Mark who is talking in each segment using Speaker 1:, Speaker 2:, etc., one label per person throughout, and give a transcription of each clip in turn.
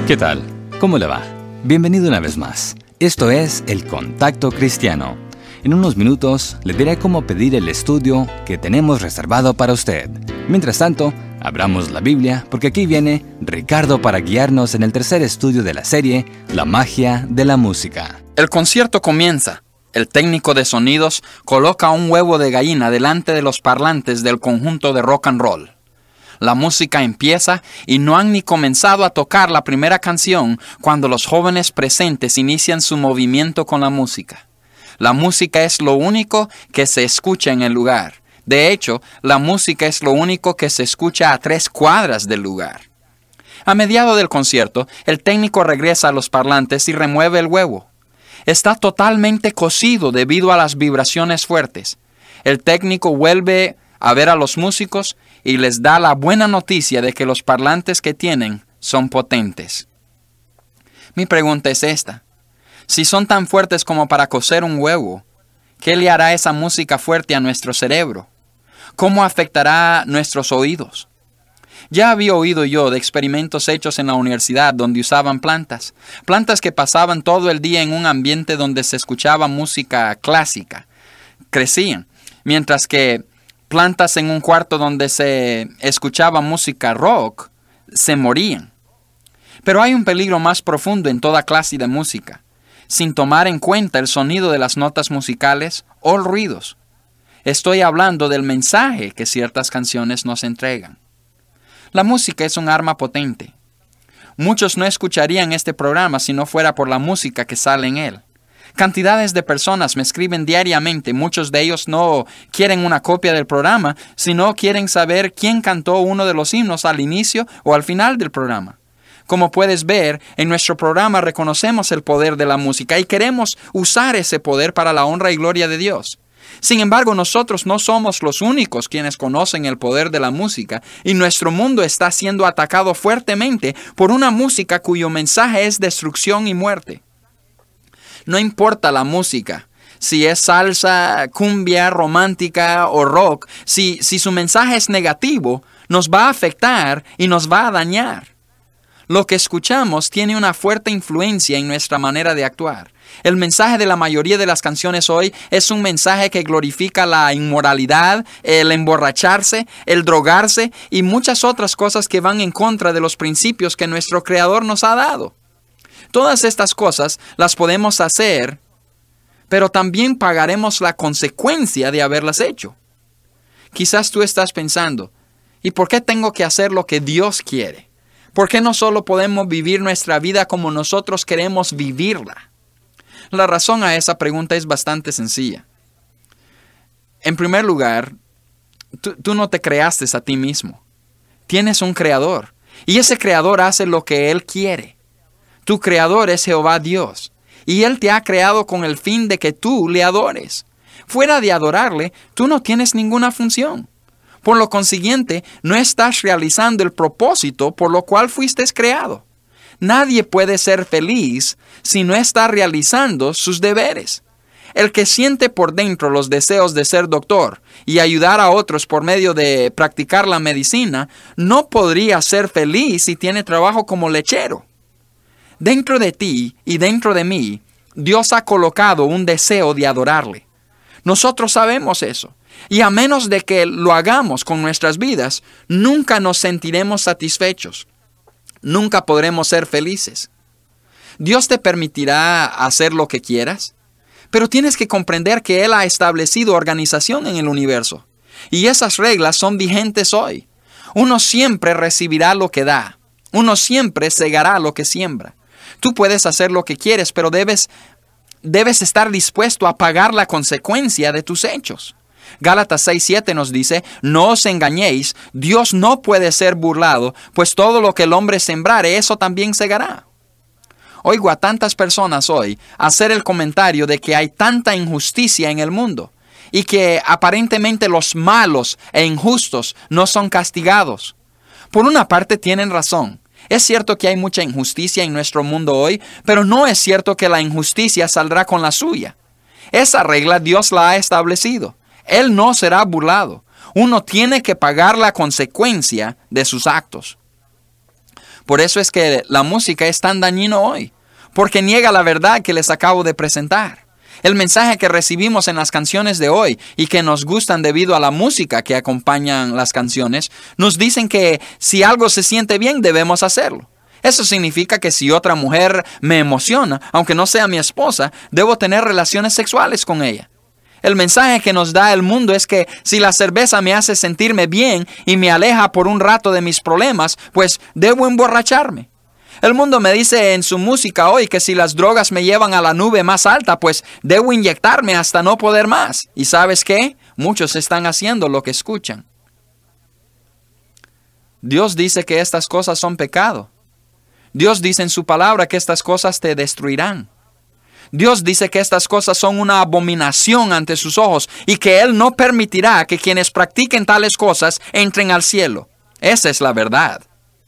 Speaker 1: ¿Qué tal? ¿Cómo le va? Bienvenido una vez más. Esto es El Contacto Cristiano. En unos minutos le diré cómo pedir el estudio que tenemos reservado para usted. Mientras tanto, abramos la Biblia porque aquí viene Ricardo para guiarnos en el tercer estudio de la serie La magia de la música.
Speaker 2: El concierto comienza. El técnico de sonidos coloca un huevo de gallina delante de los parlantes del conjunto de rock and roll. La música empieza y no han ni comenzado a tocar la primera canción cuando los jóvenes presentes inician su movimiento con la música. La música es lo único que se escucha en el lugar. De hecho, la música es lo único que se escucha a 3 cuadras del lugar. A mediado del concierto, el técnico regresa a los parlantes y remueve el huevo. Está totalmente cocido debido a las vibraciones fuertes. El técnico vuelve a ver a los músicos y les da la buena noticia de que los parlantes que tienen son potentes. Mi pregunta es esta. Si son tan fuertes como para cocer un huevo, ¿qué le hará esa música fuerte a nuestro cerebro? ¿Cómo afectará nuestros oídos? Ya había oído yo de experimentos hechos en la universidad donde usaban plantas que pasaban todo el día en un ambiente donde se escuchaba música clásica. Crecían, mientras que plantas en un cuarto donde se escuchaba música rock se morían. Pero hay un peligro más profundo en toda clase de música, sin tomar en cuenta el sonido de las notas musicales o ruidos. Estoy hablando del mensaje que ciertas canciones nos entregan. La música es un arma potente. Muchos no escucharían este programa si no fuera por la música que sale en él. Cantidades de personas me escriben diariamente. Muchos de ellos no quieren una copia del programa, sino quieren saber quién cantó uno de los himnos al inicio o al final del programa. Como puedes ver, en nuestro programa reconocemos el poder de la música y queremos usar ese poder para la honra y gloria de Dios. Sin embargo, nosotros no somos los únicos quienes conocen el poder de la música y nuestro mundo está siendo atacado fuertemente por una música cuyo mensaje es destrucción y muerte. No importa la música, si es salsa, cumbia, romántica o rock, si su mensaje es negativo, nos va a afectar y nos va a dañar. Lo que escuchamos tiene una fuerte influencia en nuestra manera de actuar. El mensaje de la mayoría de las canciones hoy es un mensaje que glorifica la inmoralidad, el emborracharse, el drogarse y muchas otras cosas que van en contra de los principios que nuestro Creador nos ha dado. Todas estas cosas las podemos hacer, pero también pagaremos la consecuencia de haberlas hecho. Quizás tú estás pensando, ¿y por qué tengo que hacer lo que Dios quiere? ¿Por qué no solo podemos vivir nuestra vida como nosotros queremos vivirla? La razón a esa pregunta es bastante sencilla. En primer lugar, tú no te creaste a ti mismo. Tienes un creador, y ese creador hace lo que Él quiere. Tu creador es Jehová Dios, y Él te ha creado con el fin de que tú le adores. Fuera de adorarle, tú no tienes ninguna función. Por lo consiguiente, no estás realizando el propósito por lo cual fuiste creado. Nadie puede ser feliz si no está realizando sus deberes. El que siente por dentro los deseos de ser doctor y ayudar a otros por medio de practicar la medicina, no podría ser feliz si tiene trabajo como lechero. Dentro de ti y dentro de mí, Dios ha colocado un deseo de adorarle. Nosotros sabemos eso. Y a menos de que lo hagamos con nuestras vidas, nunca nos sentiremos satisfechos. Nunca podremos ser felices. Dios te permitirá hacer lo que quieras, pero tienes que comprender que Él ha establecido organización en el universo. Y esas reglas son vigentes hoy. Uno siempre recibirá lo que da. Uno siempre segará lo que siembra. Tú puedes hacer lo que quieres, pero debes estar dispuesto a pagar la consecuencia de tus hechos. Gálatas 6:7 nos dice, no os engañéis, Dios no puede ser burlado, pues todo lo que el hombre sembrare, eso también segará. Oigo a tantas personas hoy hacer el comentario de que hay tanta injusticia en el mundo y que aparentemente los malos e injustos no son castigados. Por una parte tienen razón. Es cierto que hay mucha injusticia en nuestro mundo hoy, pero no es cierto que la injusticia saldrá con la suya. Esa regla Dios la ha establecido. Él no será burlado. Uno tiene que pagar la consecuencia de sus actos. Por eso es que la música es tan dañino hoy, porque niega la verdad que les acabo de presentar. El mensaje que recibimos en las canciones de hoy y que nos gustan debido a la música que acompañan las canciones, nos dicen que si algo se siente bien, debemos hacerlo. Eso significa que si otra mujer me emociona, aunque no sea mi esposa, debo tener relaciones sexuales con ella. El mensaje que nos da el mundo es que si la cerveza me hace sentirme bien y me aleja por un rato de mis problemas, pues debo emborracharme. El mundo me dice en su música hoy que si las drogas me llevan a la nube más alta, pues debo inyectarme hasta no poder más. ¿Y sabes qué? Muchos están haciendo lo que escuchan. Dios dice que estas cosas son pecado. Dios dice en su palabra que estas cosas te destruirán. Dios dice que estas cosas son una abominación ante sus ojos y que Él no permitirá que quienes practiquen tales cosas entren al cielo. Esa es la verdad.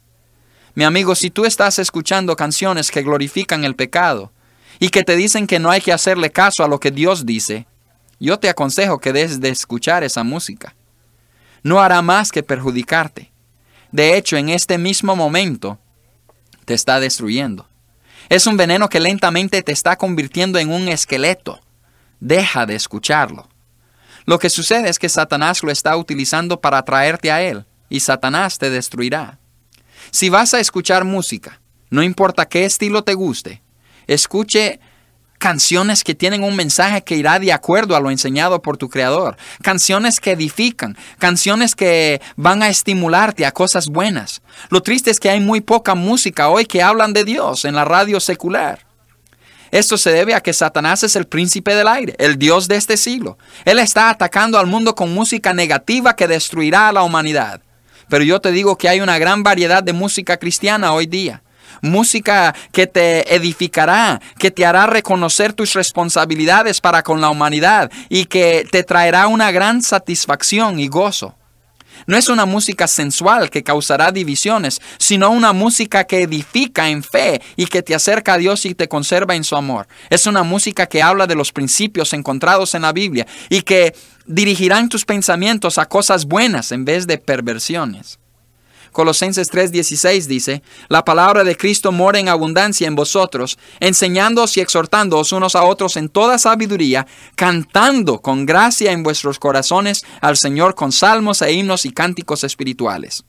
Speaker 2: Mi amigo, si tú estás escuchando canciones que glorifican el pecado y que te dicen que no hay que hacerle caso a lo que Dios dice, yo te aconsejo que dejes de escuchar esa música. No hará más que perjudicarte. De hecho, en este mismo momento, te está destruyendo. Es un veneno que lentamente te está convirtiendo en un esqueleto. Deja de escucharlo. Lo que sucede es que Satanás lo está utilizando para atraerte a él, y Satanás te destruirá. Si vas a escuchar música, no importa qué estilo te guste, escuche canciones que tienen un mensaje que irá de acuerdo a lo enseñado por tu Creador. Canciones que edifican, canciones que van a estimularte a cosas buenas. Lo triste es que hay muy poca música hoy que hablan de Dios en la radio secular. Esto se debe a que Satanás es el príncipe del aire, el Dios de este siglo. Él está atacando al mundo con música negativa que destruirá a la humanidad. Pero yo te digo que hay una gran variedad de música cristiana hoy día. Música que te edificará, que te hará reconocer tus responsabilidades para con la humanidad y que te traerá una gran satisfacción y gozo. No es una música sensual que causará divisiones, sino una música que edifica en fe y que te acerca a Dios y te conserva en su amor. Es una música que habla de los principios encontrados en la Biblia y que dirigirán tus pensamientos a cosas buenas en vez de perversiones. Colosenses 3:16 dice, la palabra de Cristo mora en abundancia en vosotros, enseñándoos y exhortándoos unos a otros en toda sabiduría, cantando con gracia en vuestros corazones al Señor con salmos e himnos y cánticos espirituales.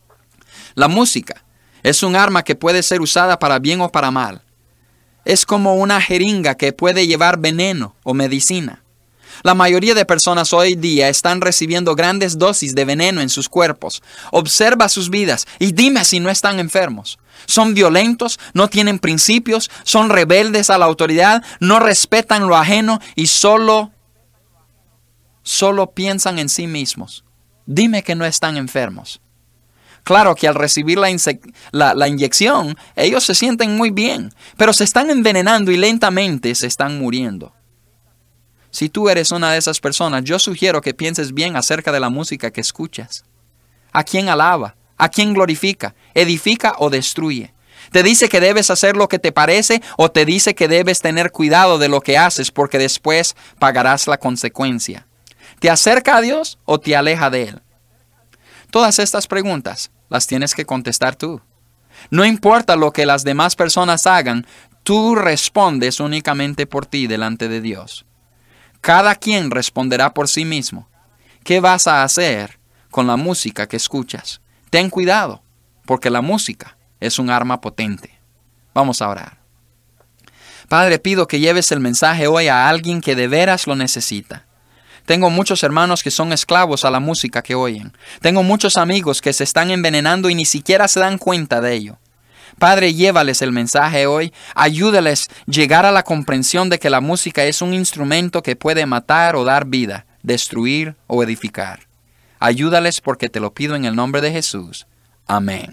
Speaker 2: La música es un arma que puede ser usada para bien o para mal. Es como una jeringa que puede llevar veneno o medicina. La mayoría de personas hoy día están recibiendo grandes dosis de veneno en sus cuerpos. Observa sus vidas y dime si no están enfermos. Son violentos, no tienen principios, son rebeldes a la autoridad, no respetan lo ajeno y solo piensan en sí mismos. Dime que no están enfermos. Claro que al recibir la inyección, ellos se sienten muy bien, pero se están envenenando y lentamente se están muriendo. Si tú eres una de esas personas, yo sugiero que pienses bien acerca de la música que escuchas. ¿A quién alaba? ¿A quién glorifica? ¿Edifica o destruye? ¿Te dice que debes hacer lo que te parece o te dice que debes tener cuidado de lo que haces porque después pagarás la consecuencia? ¿Te acerca a Dios o te aleja de Él? Todas estas preguntas las tienes que contestar tú. No importa lo que las demás personas hagan, tú respondes únicamente por ti delante de Dios. Cada quien responderá por sí mismo. ¿Qué vas a hacer con la música que escuchas? Ten cuidado, porque la música es un arma potente. Vamos a orar. Padre, pido que lleves el mensaje hoy a alguien que de veras lo necesita. Tengo muchos hermanos que son esclavos a la música que oyen. Tengo muchos amigos que se están envenenando y ni siquiera se dan cuenta de ello. Padre, llévales el mensaje hoy, ayúdales a llegar a la comprensión de que la música es un instrumento que puede matar o dar vida, destruir o edificar. Ayúdales porque te lo pido en el nombre de Jesús. Amén.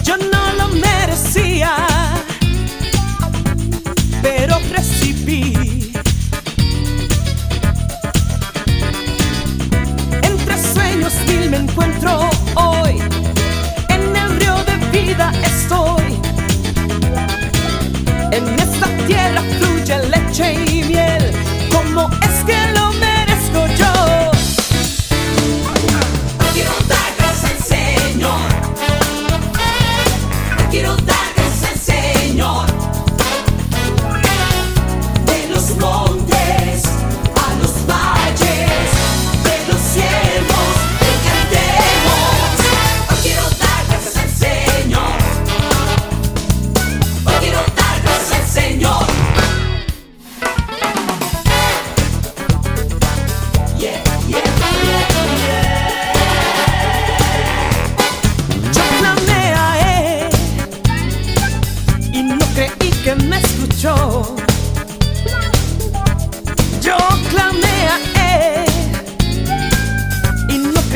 Speaker 3: Pero recibí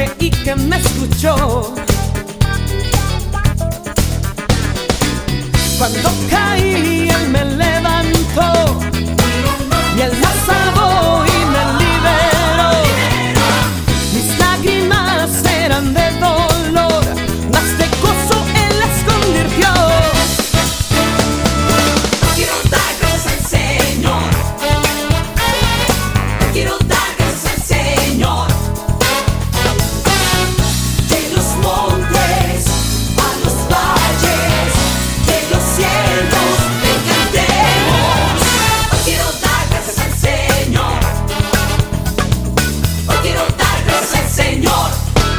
Speaker 3: creí que me escuchó. Cuando caí, Él me levantó, y Él me salvó y me liberó. Mis lágrimas eran de dolor, mas de gozo Él las convirtió.
Speaker 4: Quiero dar gracias al Señor. Quiero dar gracias al Señor. De los montes a los valles, de los cielos te cantemos. Hoy quiero dar gracias al Señor. Hoy quiero dar gracias al Señor.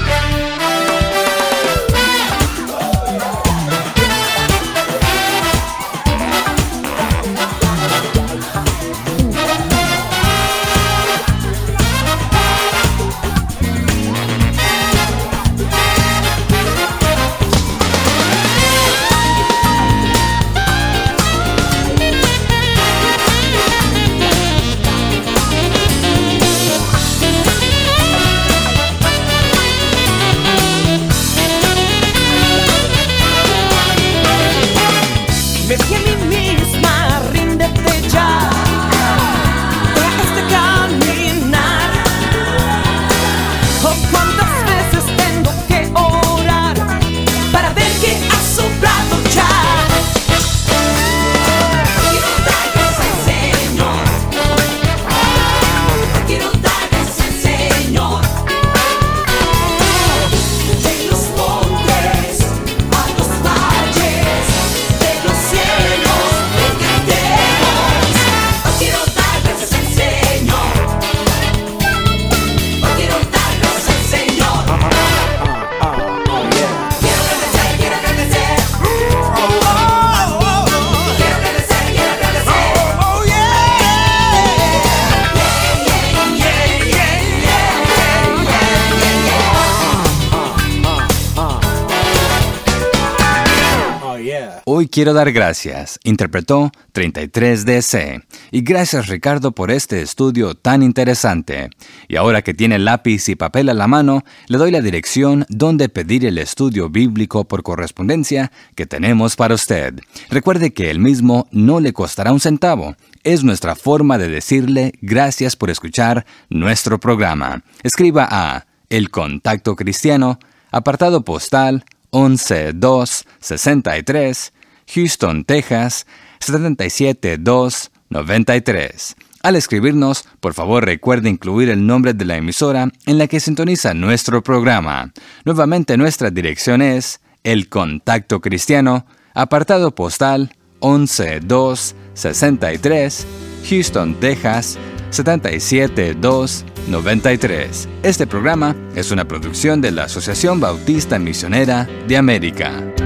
Speaker 3: Me di a mí misma, ríndete ya. Deja este caminar. Oh, cuántas veces tengo que orar para ver que has obrado ya.
Speaker 4: Quiero dar gracias al Señor. Quiero dar gracias al Señor. De los montes a los valles, de los cielos te cantemos. Hoy quiero dar gracias al Señor. Hoy quiero dar gracias al Señor. Quiero agradecer, quiero agradecer. Quiero agradecer, quiero agradecer.
Speaker 1: Hoy quiero dar gracias, interpretó 33DC. Y gracias Ricardo por este estudio tan interesante. Y ahora que tiene lápiz y papel a la mano, le doy la dirección donde pedir el estudio bíblico por correspondencia que tenemos para usted. Recuerde que el mismo no le costará un centavo. Es nuestra forma de decirle gracias por escuchar nuestro programa. Escriba a El Contacto Cristiano, apartado postal 11263, Houston, Texas, 77293. Al escribirnos, por favor recuerde incluir el nombre de la emisora en la que sintoniza nuestro programa. Nuevamente nuestra dirección es El Contacto Cristiano, apartado postal 11263, Houston, Texas, 77293. Este programa es una producción de la Asociación Bautista Misionera de América.